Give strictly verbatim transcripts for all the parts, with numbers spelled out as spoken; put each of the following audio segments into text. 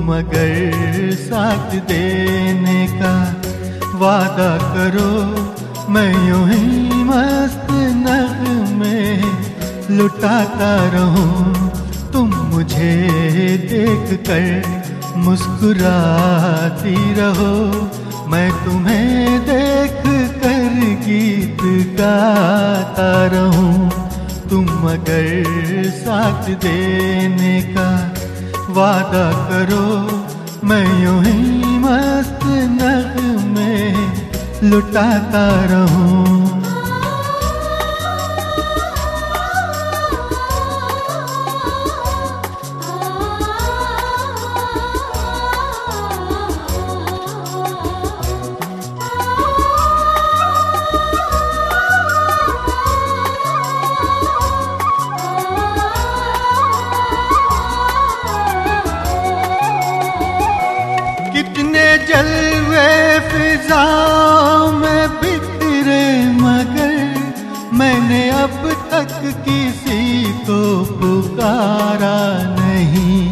अगर साथ देने का वादा करो, मैं यूं ही मस्त नग़्मे लुटाता रहूं। तुम मुझे देख कर मुस्कुराती रहो, मैं तुम्हें देख कर गीत गाता रहूं। तुम अगर साथ देने का वादा करो, मैं यूं ही मस्त नग़्मे लुटाता रहूं। कितने जलवे फिजाओं में बिखरे, मगर मैंने अब तक किसी को पुकारा नहीं।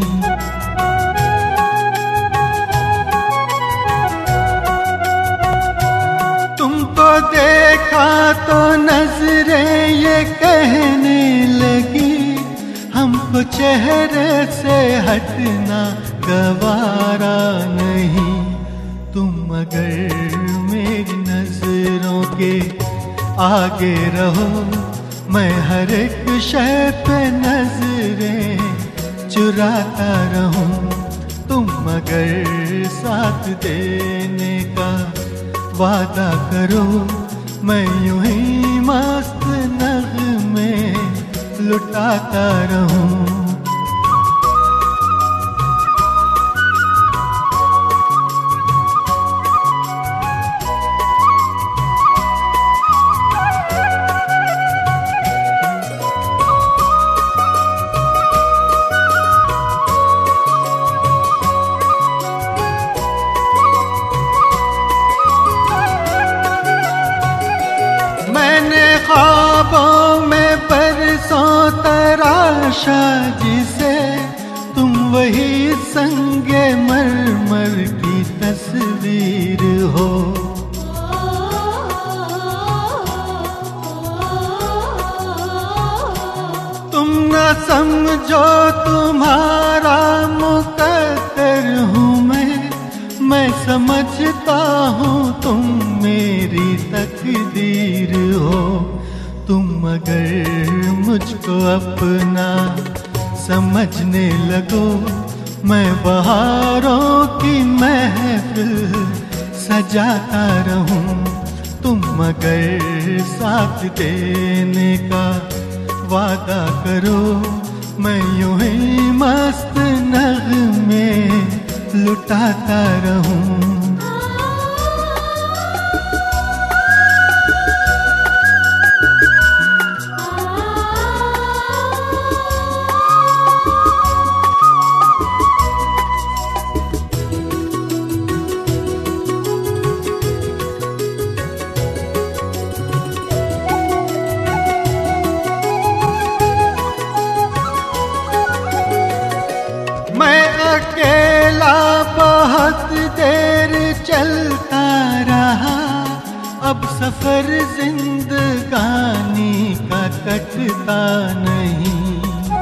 तुमको देखा तो नजरें ये कहने लगी, हमको चेहरे से हटना गवारा नहीं। तुम अगर मेरी नजरों के आगे रहो, मैं हर एक शय पे नजरें चुराता रहूं। तुम अगर साथ देने का वादा करो, मैं यूं ही मस्त नग़्मे लुटाता रहूं। मैंने ख्वाबों में बरसों तराशा जिसे, तुम वही संगे मरमर की तस्वीर हो। तुम न समझो तुम्हारा मुकद्दर हूँ मैं, मैं समझता हूँ तुम मेरी तकदीर हो। तुम अगर मुझको अपना समझने लगो, मैं बहारों की महफिल सजाता रहूं। तुम अगर साथ देने का वादा करो, मैं यूं ही मस्त नग़्मे लुटाता रहूं। मैं अकेला बहुत देर चलता रहा, अब सफर जिंदगानी का कटता नहीं।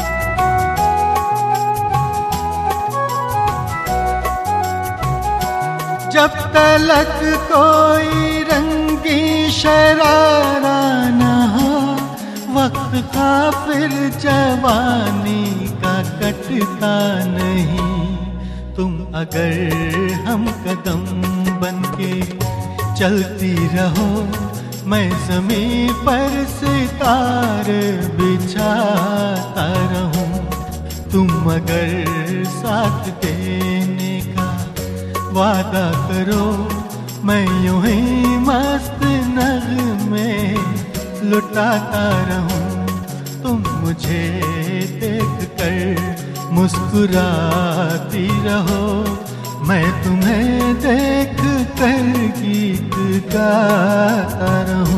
जब तलक कोई रंगी शरारा न हो, वक्त का फिर जवानी का कटता नहीं। तुम अगर हम कदम बनके चलती रहो, मैं ज़मीं पर सितारे बिछाता रहूं। तुम अगर साथ देने का वादा करो, मैं यूं ही मस्त नग़्मे लुटाता रहूं। तुम मुझे देख कर मुस्कुराती रहो, मैं तुम्हें देख कर गीत गाता रहूं।